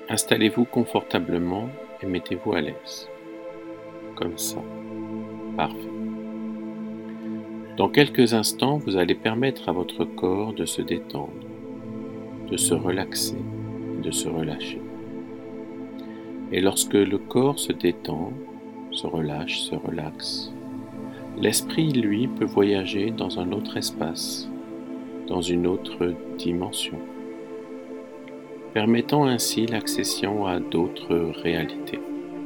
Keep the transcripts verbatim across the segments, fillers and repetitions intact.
Installez-vous confortablement et mettez-vous à l'aise. Comme ça. Parfait. Dans quelques instants, vous allez permettre à votre corps de se détendre, de se relaxer, de se relâcher. Et lorsque le corps se détend, se relâche, se relaxe, l'esprit, lui, peut voyager dans un autre espace, dans une autre dimension, permettant ainsi l'accession à d'autres réalités.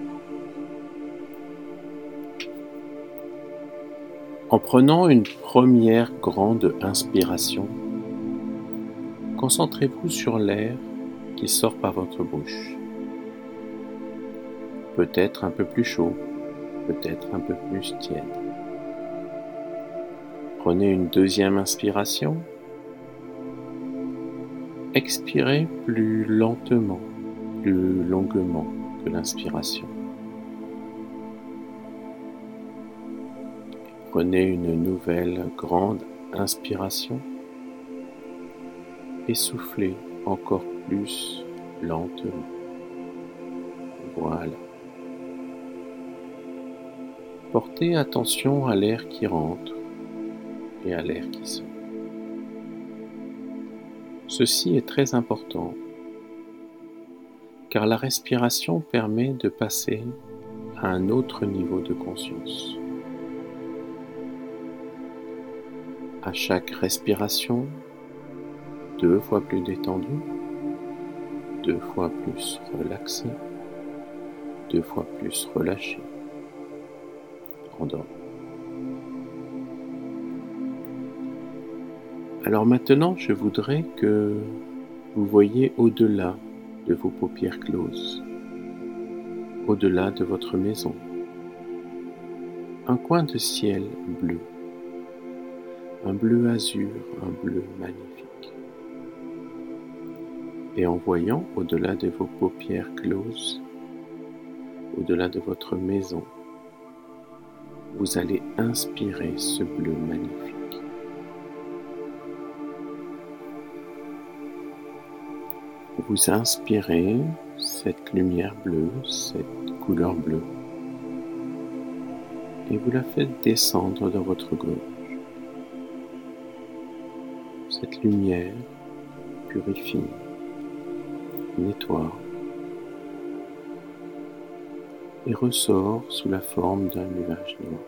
En prenant une première grande inspiration, concentrez-vous sur l'air qui sort par votre bouche. Peut-être un peu plus chaud, peut-être un peu plus tiède. Prenez une deuxième inspiration. Expirez plus lentement, plus longuement que l'inspiration. Prenez une nouvelle grande inspiration et soufflez encore plus lentement. Voilà. Portez attention à l'air qui rentre et à l'air qui sort. Ceci est très important car la respiration permet de passer à un autre niveau de conscience. À chaque respiration, deux fois plus détendu, deux fois plus relaxé, deux fois plus relâché, endormi. Alors maintenant, je voudrais que vous voyiez au-delà de vos paupières closes, au-delà de votre maison, un coin de ciel bleu, un bleu azur, un bleu magnifique. Et en voyant au-delà de vos paupières closes, au-delà de votre maison, vous allez inspirer ce bleu magnifique. Vous inspirez cette lumière bleue, cette couleur bleue, et vous la faites descendre dans votre gorge. Cette lumière purifie, nettoie et ressort sous la forme d'un nuage noir.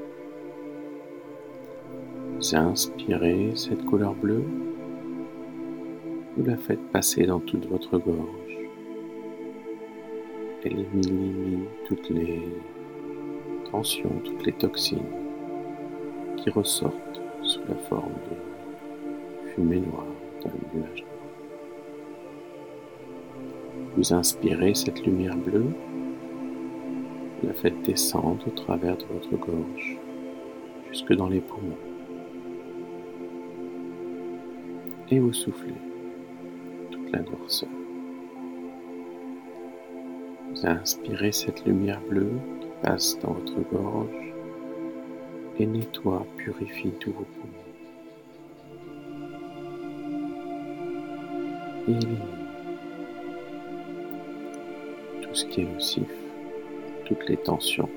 Vous inspirez cette couleur bleue, vous la faites passer dans toute votre gorge. Elle élimine toutes les tensions, toutes les toxines qui ressortent sous la forme de fumée noire d'un nuage noir. Vous inspirez cette lumière bleue, vous la faites descendre au travers de votre gorge, jusque dans les poumons. Et vous soufflez toute la noirceur. Vous inspirez cette lumière bleue qui passe dans votre gorge et nettoie, purifie tous vos poumons. Et élimine tout ce qui est nocif, toutes les tensions.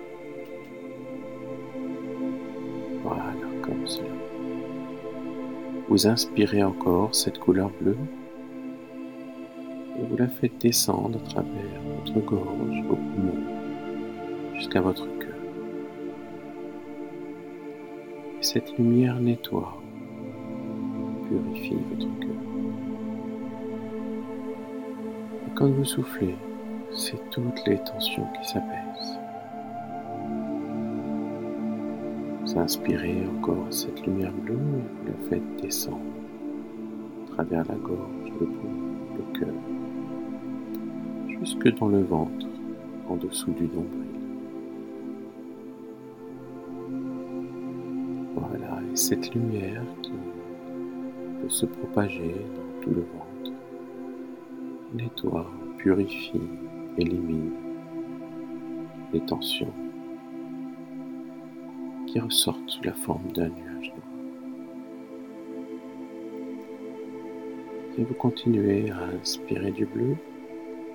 Voilà, comme cela. Vous inspirez encore cette couleur bleue et vous la faites descendre à travers votre gorge, vos poumons, jusqu'à votre cœur. Et cette lumière nettoie, purifie votre cœur. Et quand vous soufflez, c'est toutes les tensions qui s'apaisent. Vous inspirez encore cette lumière bleue et vous la faites descendre à travers la gorge, le poumon, le cœur, jusque dans le ventre, en dessous du nombril. Voilà, et cette lumière qui peut se propager dans tout le ventre nettoie, purifie, élimine les tensions qui ressortent sous la forme d'un nuage noir. Et vous continuez à inspirer du bleu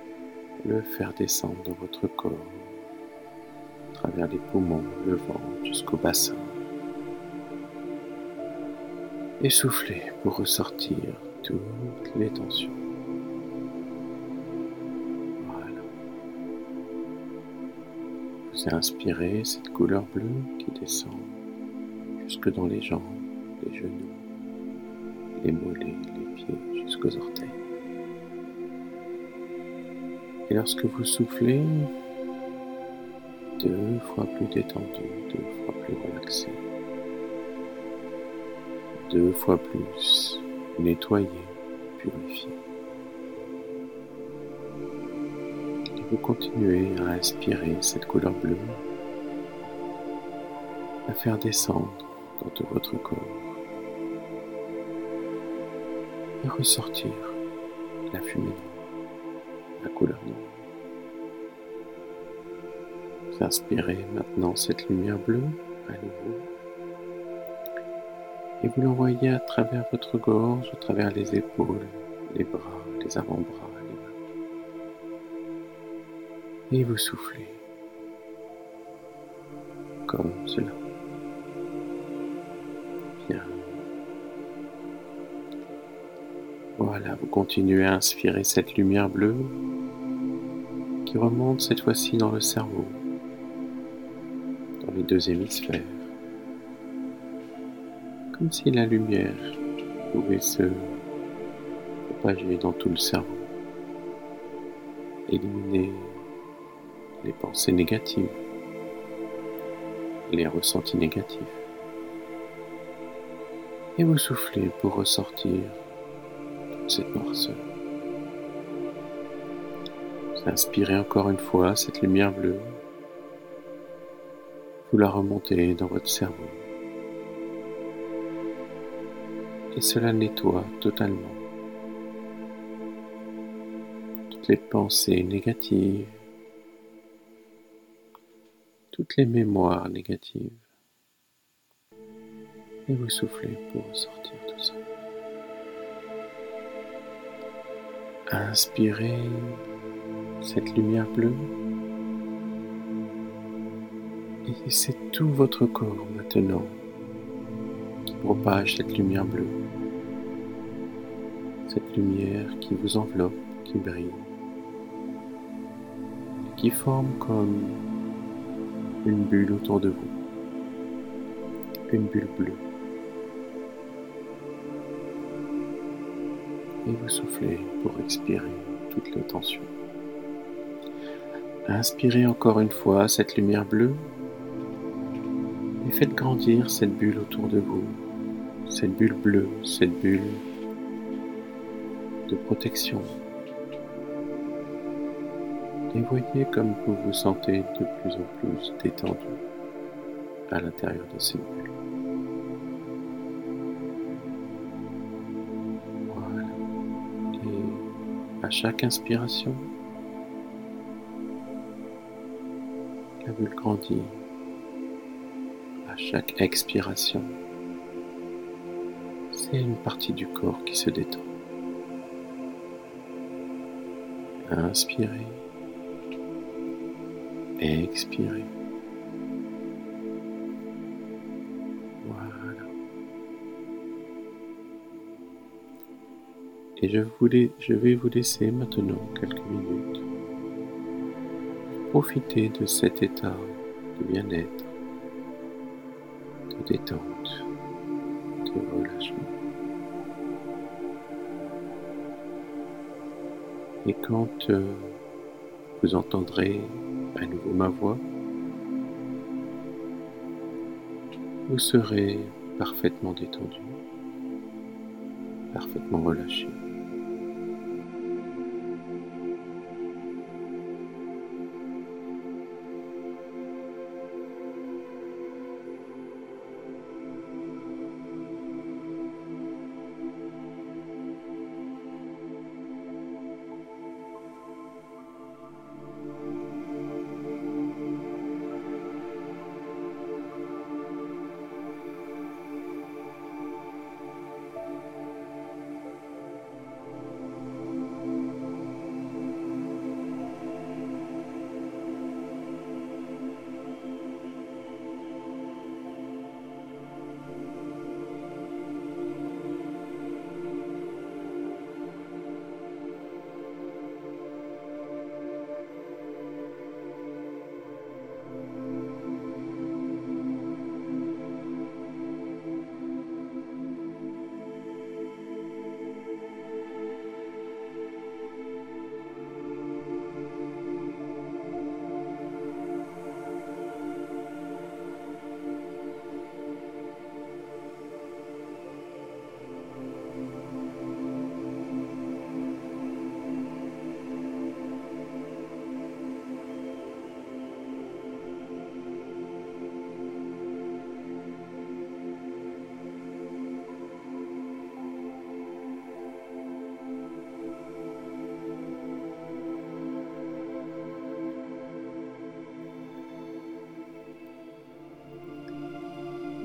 le faire descendre dans votre corps, à travers les poumons, le ventre, jusqu'au bassin. Et soufflez pour ressortir toutes les tensions. Voilà. Vous inspirez cette couleur bleue qui descend jusque dans les jambes, les genoux, les mollets, les pieds, jusqu'aux orteils. Et lorsque vous soufflez, deux fois plus détendu, deux fois plus relaxé, deux fois plus nettoyé, purifié. Et vous continuez à inspirer cette couleur bleue, à faire descendre dans tout votre corps et ressortir la fumée noire, la couleur noire. Vous inspirez maintenant cette lumière bleue à nouveau et vous l'envoyez à travers votre gorge, à travers les épaules, les bras, les avant-bras, les mains. Et vous soufflez comme cela. Bien. Voilà, vous continuez à inspirer cette lumière bleue qui remonte cette fois-ci dans le cerveau, dans les deux hémisphères, comme si la lumière pouvait se propager dans tout le cerveau, éliminer les pensées négatives, les ressentis négatifs. Et vous soufflez pour ressortir toute cette noirceur. Vous inspirez encore une fois cette lumière bleue. Vous la remontez dans votre cerveau. Et cela nettoie totalement toutes les pensées négatives, toutes les mémoires négatives. Et vous soufflez pour ressortir tout ça. Inspirez cette lumière bleue. Et c'est tout votre corps maintenant qui propage cette lumière bleue. Cette lumière qui vous enveloppe, qui brille, et qui forme comme une bulle autour de vous, une bulle bleue. Et vous soufflez pour expirer toutes les tensions. Inspirez encore une fois cette lumière bleue et faites grandir cette bulle autour de vous, cette bulle bleue, cette bulle de protection. Et voyez comme vous vous sentez de plus en plus détendu à l'intérieur de cette bulle. Voilà. Et à chaque inspiration, la bulle grandit. À chaque expiration, c'est une partie du corps qui se détend. Inspirez, expirez. Voilà. Et je, voulais, je vais vous laisser maintenant quelques minutes profiter de cet état de bien-être, de détente, de relâchement. Et quand euh, vous entendrez à nouveau ma voix, vous serez parfaitement détendu, parfaitement relâché.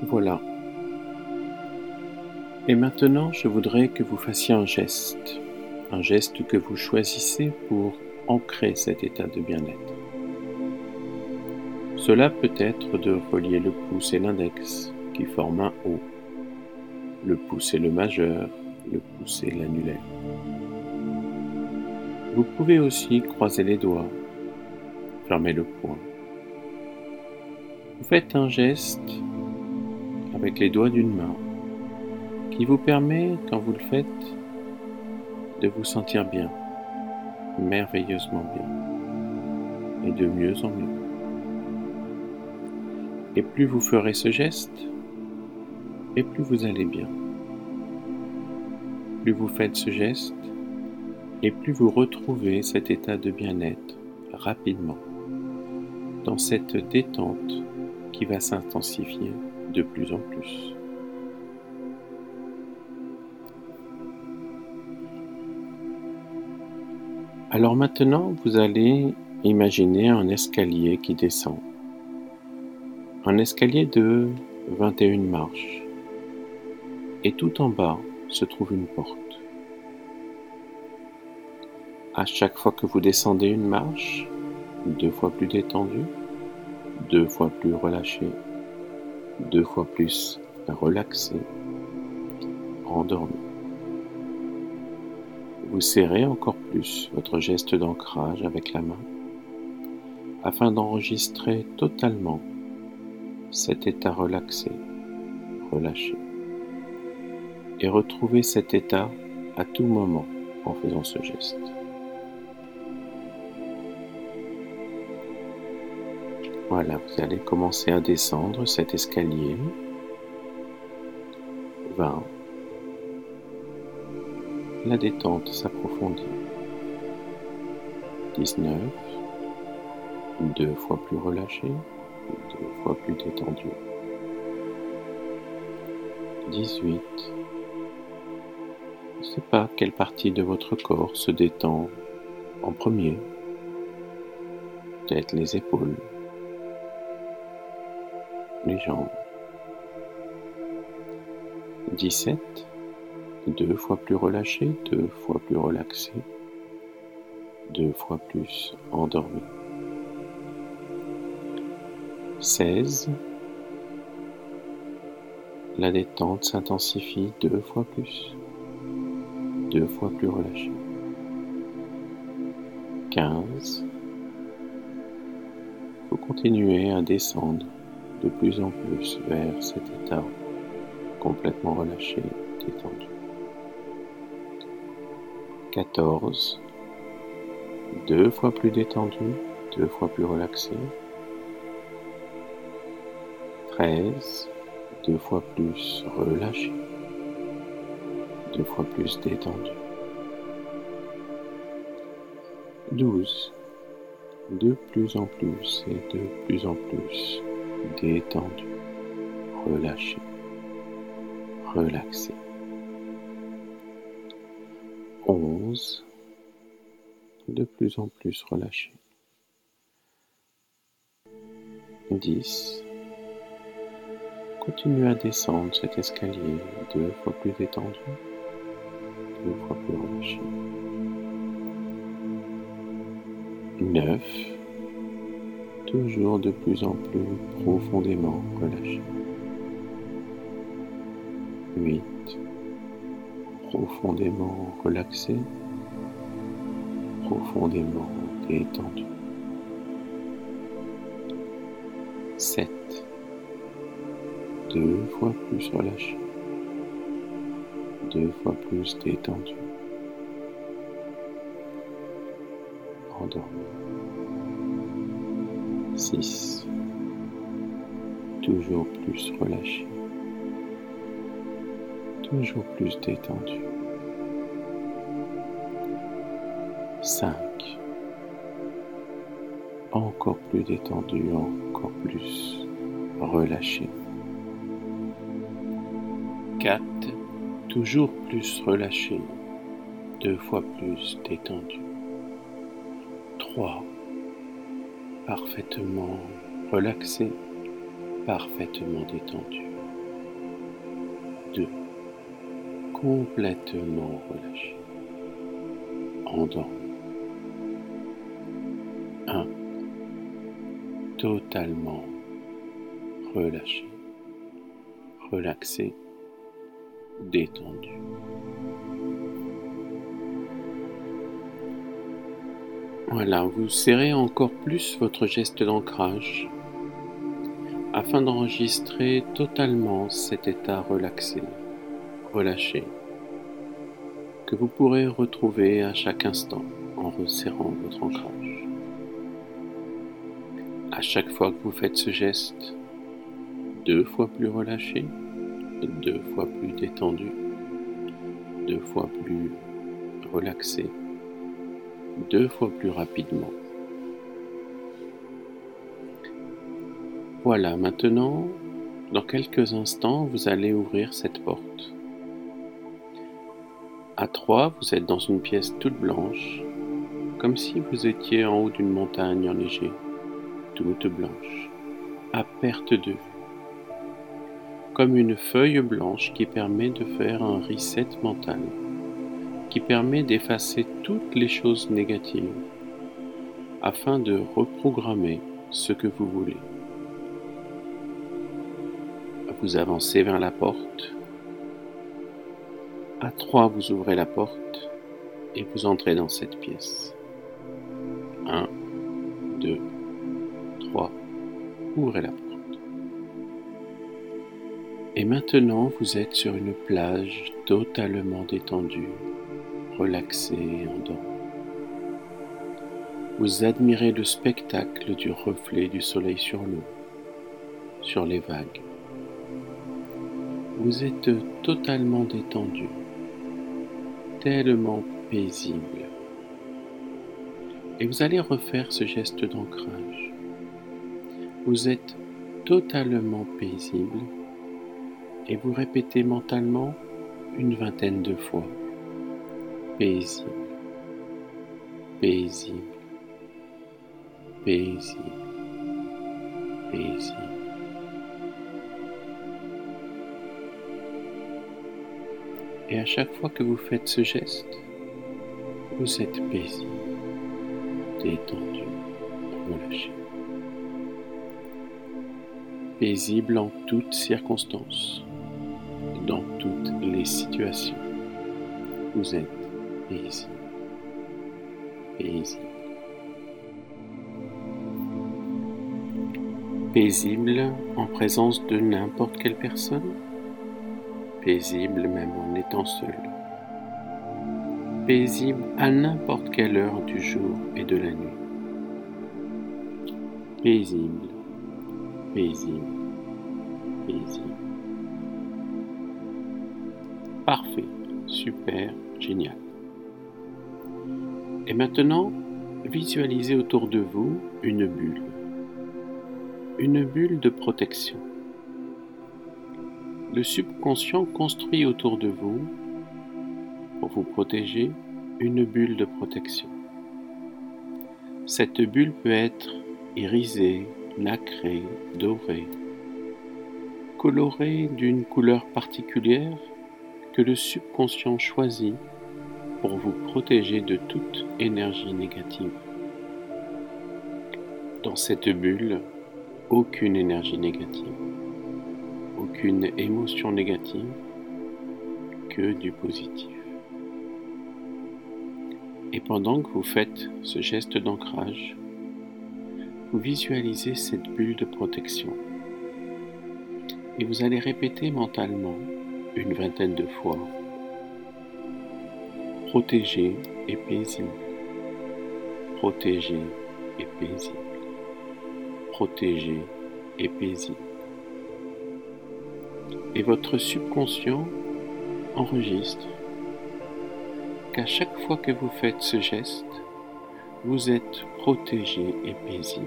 Voilà. Et maintenant, je voudrais que vous fassiez un geste, un geste que vous choisissez pour ancrer cet état de bien-être. Cela peut être de relier le pouce et l'index qui forment un O, le pouce et le majeur, le pouce et l'annulaire. Vous pouvez aussi croiser les doigts, fermer le poing. Vous faites un geste avec les doigts d'une main qui vous permet, quand vous le faites, de vous sentir bien, merveilleusement bien, et de mieux en mieux. Et plus vous ferez ce geste, et plus vous allez bien. Plus vous faites ce geste, et plus vous retrouvez cet état de bien-être rapidement, dans cette détente qui va s'intensifier de plus en plus. Alors maintenant, vous allez imaginer un escalier qui descend. Un escalier de vingt et une marches. Et tout en bas se trouve une porte. À chaque fois que vous descendez une marche, deux fois plus détendu, deux fois plus relâché, deux fois plus relaxé, endormi. Vous serrez encore plus votre geste d'ancrage avec la main afin d'enregistrer totalement cet état relaxé, relâché, et retrouver cet état à tout moment en faisant ce geste. Voilà, vous allez commencer à descendre cet escalier. vingt. La détente s'approfondit. dix-neuf. Deux fois plus relâché, deux fois plus détendu. dix-huit. Je ne sais pas quelle partie de votre corps se détend en premier. Peut-être les épaules, les jambes. dix-sept. Deux fois plus relâché, deux fois plus relaxé, deux fois plus endormi. seize. La détente s'intensifie deux fois plus, deux fois plus relâché. quinze. Vous continuez à descendre de plus en plus vers cet état complètement relâché, détendu. quatorze. Deux fois plus détendu, deux fois plus relaxé. treize. Deux fois plus relâché, deux fois plus détendu. douze. De plus en plus et de plus en plus détendu, relâché, relaxé. onze. De plus en plus relâché. dix. Continuez à descendre cet escalier deux fois plus détendu, deux fois plus relâché. neuf. Toujours de plus en plus profondément relâché. huit. Profondément relaxé, profondément détendu. sept. Deux fois plus relâché, deux fois plus détendu, endormi. six. Toujours plus relâché, toujours plus détendu. cinq. Encore plus détendu, encore plus relâché. quatre. Toujours plus relâché, deux fois plus détendu. trois. Parfaitement relaxé, parfaitement détendu. deux. Complètement relâché. Endormi. un. Totalement relâché, relaxé, détendu. Voilà, vous serrez encore plus votre geste d'ancrage afin d'enregistrer totalement cet état relaxé, relâché, que vous pourrez retrouver à chaque instant en resserrant votre ancrage. À chaque fois que vous faites ce geste, deux fois plus relâché, deux fois plus détendu, deux fois plus relaxé, deux fois plus rapidement. Voilà, maintenant, dans quelques instants, vous allez ouvrir cette porte. À trois, vous êtes dans une pièce toute blanche, comme si vous étiez en haut d'une montagne enneigée, toute blanche, à perte de vue, comme une feuille blanche qui permet de faire un reset mental, qui permet d'effacer toutes les choses négatives, afin de reprogrammer ce que vous voulez. Vous avancez vers la porte. À trois, vous ouvrez la porte et vous entrez dans cette pièce. Un, deux, trois, ouvrez la porte. Et maintenant, vous êtes sur une plage totalement détendue, relaxée et endormie. Vous admirez le spectacle du reflet du soleil sur l'eau, sur les vagues. Vous êtes totalement détendu, tellement paisible. Et vous allez refaire ce geste d'ancrage. Vous êtes totalement paisible et vous répétez mentalement une vingtaine de fois. Paisible, paisible, paisible, paisible. Et à chaque fois que vous faites ce geste, vous êtes paisible, détendu, relâché. Paisible en toutes circonstances, dans toutes les situations. Vous êtes paisible, paisible. Paisible en présence de n'importe quelle personne. Paisible même en étant seul. Paisible à n'importe quelle heure du jour et de la nuit. Paisible, paisible, paisible. Parfait, super, génial. Et maintenant, visualisez autour de vous une bulle. Une bulle de protection. Le subconscient construit autour de vous, pour vous protéger, une bulle de protection. Cette bulle peut être irisée, nacrée, dorée, colorée d'une couleur particulière que le subconscient choisit pour vous protéger de toute énergie négative. Dans cette bulle, aucune énergie négative. Aucune émotion négative, que du positif. Et pendant que vous faites ce geste d'ancrage, vous visualisez cette bulle de protection. Et vous allez répéter mentalement une vingtaine de fois, protégé et paisible, protégé et paisible, protégé et paisible. Et votre subconscient enregistre qu'à chaque fois que vous faites ce geste, vous êtes protégé et paisible.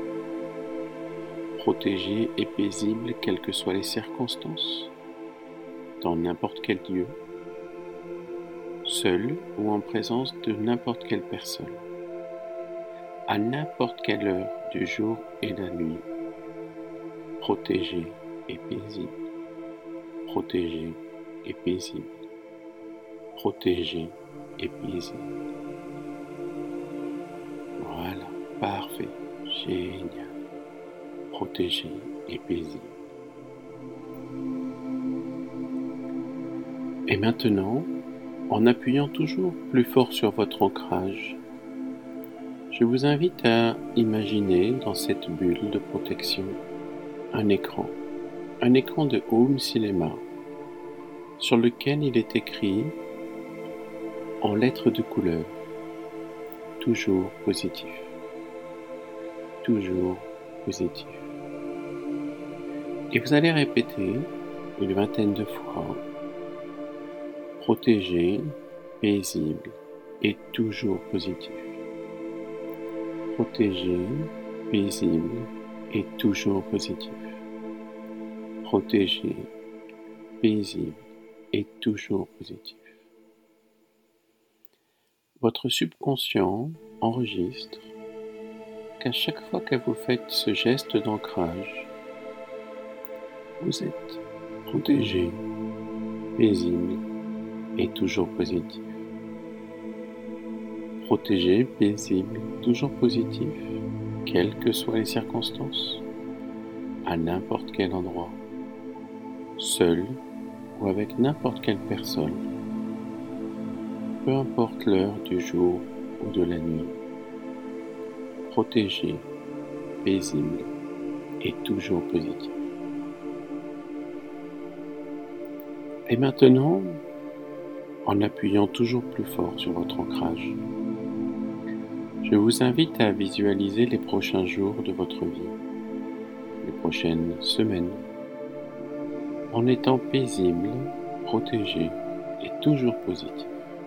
Protégé et paisible quelles que soient les circonstances, dans n'importe quel lieu, seul ou en présence de n'importe quelle personne, à n'importe quelle heure du jour et de la nuit, protégé et paisible. Protégé et paisible. Protégé et paisible. Voilà, parfait, génial. Protégé et paisible. Et maintenant, en appuyant toujours plus fort sur votre ancrage, je vous invite à imaginer dans cette bulle de protection un écran, un écran de Home Cinéma, sur lequel il est écrit en lettres de couleur, toujours positif, toujours positif. Et vous allez répéter une vingtaine de fois, protégé, paisible et toujours positif. Protégé, paisible et toujours positif. Protégé, paisible et toujours positif. Votre subconscient enregistre qu'à chaque fois que vous faites ce geste d'ancrage, vous êtes protégé, paisible et toujours positif. Protégé, paisible, toujours positif, quelles que soient les circonstances, à n'importe quel endroit, seul ou avec n'importe quelle personne, peu importe l'heure du jour ou de la nuit. Protégé, paisible et toujours positif. Et maintenant, en appuyant toujours plus fort sur votre ancrage, je vous invite à visualiser les prochains jours de votre vie, les prochaines semaines, en étant paisible, protégé et toujours positif.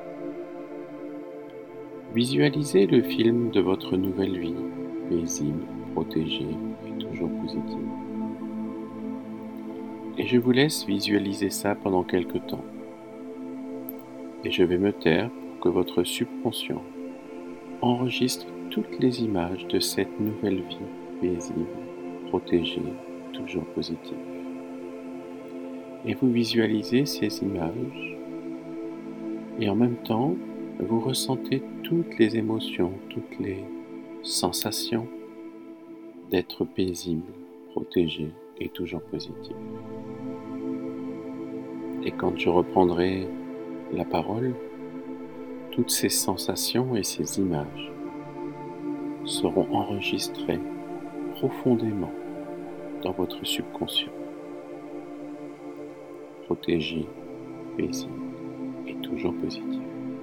Visualisez le film de votre nouvelle vie, paisible, protégé et toujours positif. Et je vous laisse visualiser ça pendant quelque temps. Et je vais me taire pour que votre subconscient enregistre toutes les images de cette nouvelle vie paisible, protégée, toujours positive. Et vous visualisez ces images et en même temps, vous ressentez toutes les émotions, toutes les sensations d'être paisible, protégé et toujours positif. Et quand je reprendrai la parole, toutes ces sensations et ces images seront enregistrées profondément dans votre subconscient. Protégé, paisible et toujours positif.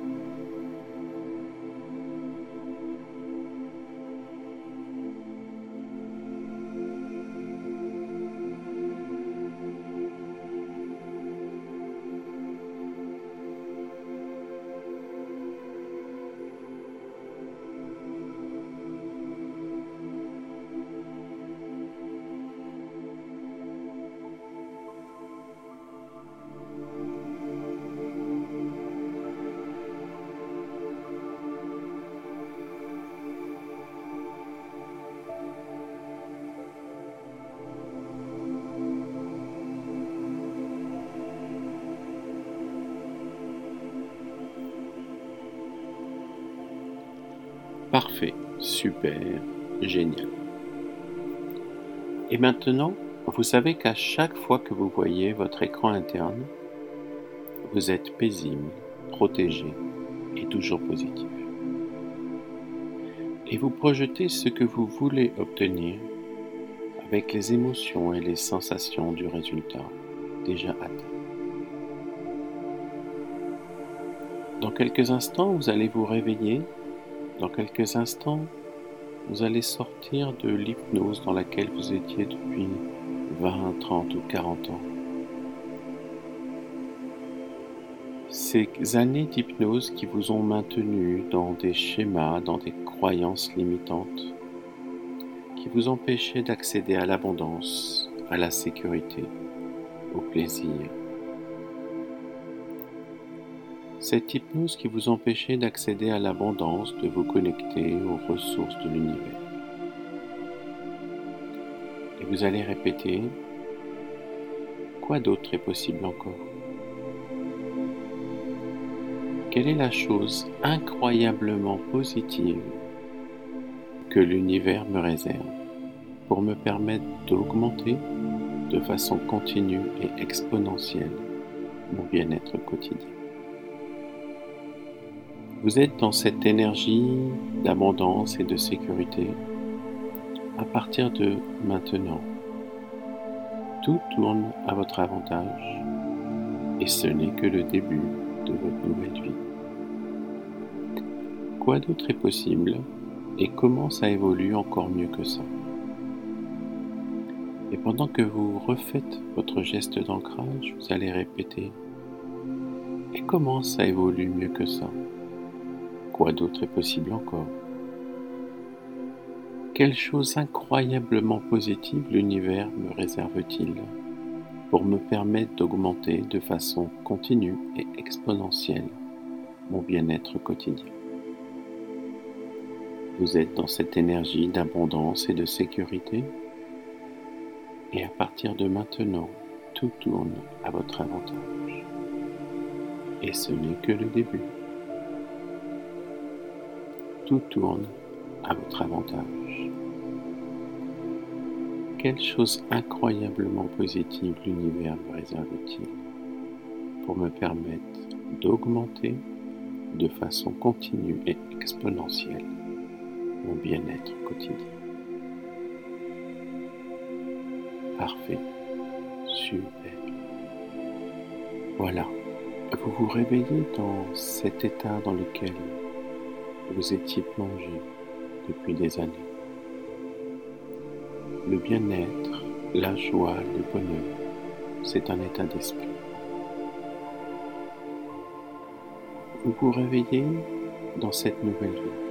Parfait, super, génial. Et maintenant, vous savez qu'à chaque fois que vous voyez votre écran interne, vous êtes paisible, protégé et toujours positif. Et vous projetez ce que vous voulez obtenir avec les émotions et les sensations du résultat déjà atteint. Dans quelques instants, vous allez vous réveiller. Dans quelques instants, vous allez sortir de l'hypnose dans laquelle vous étiez depuis vingt, trente ou quarante ans. Ces années d'hypnose qui vous ont maintenu dans des schémas, dans des croyances limitantes, qui vous empêchaient d'accéder à l'abondance, à la sécurité, au plaisir. Cette hypnose qui vous empêchait d'accéder à l'abondance, de vous connecter aux ressources de l'univers. Et vous allez répéter, quoi d'autre est possible encore? Quelle est la chose incroyablement positive que l'univers me réserve pour me permettre d'augmenter de façon continue et exponentielle mon bien-être quotidien? Vous êtes dans cette énergie d'abondance et de sécurité à partir de maintenant. Tout tourne à votre avantage et ce n'est que le début de votre nouvelle vie. Quoi d'autre est possible et comment ça évolue encore mieux que ça? Et pendant que vous refaites votre geste d'ancrage, vous allez répéter « Et comment ça évolue mieux que ça? Quoi d'autre est possible encore? Quelle chose incroyablement positive l'univers me réserve-t-il pour me permettre d'augmenter de façon continue et exponentielle mon bien-être quotidien ?» Vous êtes dans cette énergie d'abondance et de sécurité et à partir de maintenant, tout tourne à votre avantage. Et ce n'est que le début. Tout tourne à votre avantage. Quelle chose incroyablement positive l'univers me réserve-t-il pour me permettre d'augmenter de façon continue et exponentielle mon bien-être quotidien? Parfait, super. Voilà, vous vous réveillez dans cet état dans lequel vous étiez plongé depuis des années. Le bien-être, la joie, le bonheur, c'est un état d'esprit. Vous vous réveillez dans cette nouvelle vie.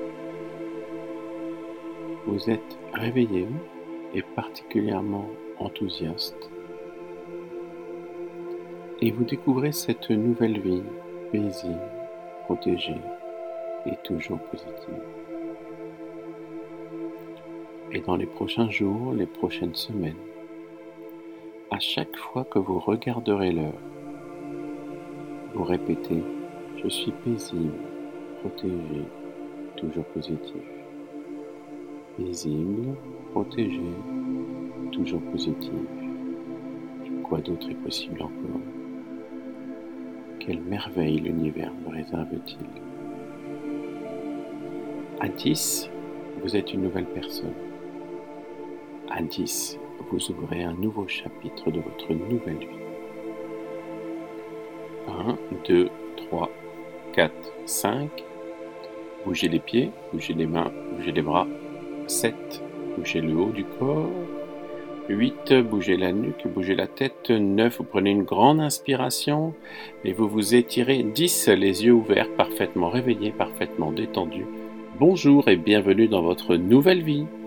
Vous êtes réveillé et particulièrement enthousiaste. Et vous découvrez cette nouvelle vie paisible, protégée et toujours positive. Et dans les prochains jours, les prochaines semaines, à chaque fois que vous regarderez l'heure, vous répétez « Je suis paisible, protégé, toujours positif ». Paisible, protégé, toujours positif. Et quoi d'autre est possible encore? Quelle merveille l'univers me réserve-t-il? À dix, vous êtes une nouvelle personne. À dix, vous ouvrez un nouveau chapitre de votre nouvelle vie. un, deux, trois, quatre, cinq. Bougez les pieds, bougez les mains, bougez les bras. sept. Bougez le haut du corps. huit. Bougez la nuque, bougez la tête. neuf. Vous prenez une grande inspiration et vous vous étirez. dix. Les yeux ouverts, parfaitement réveillés, parfaitement détendus. Bonjour et bienvenue dans votre nouvelle vie.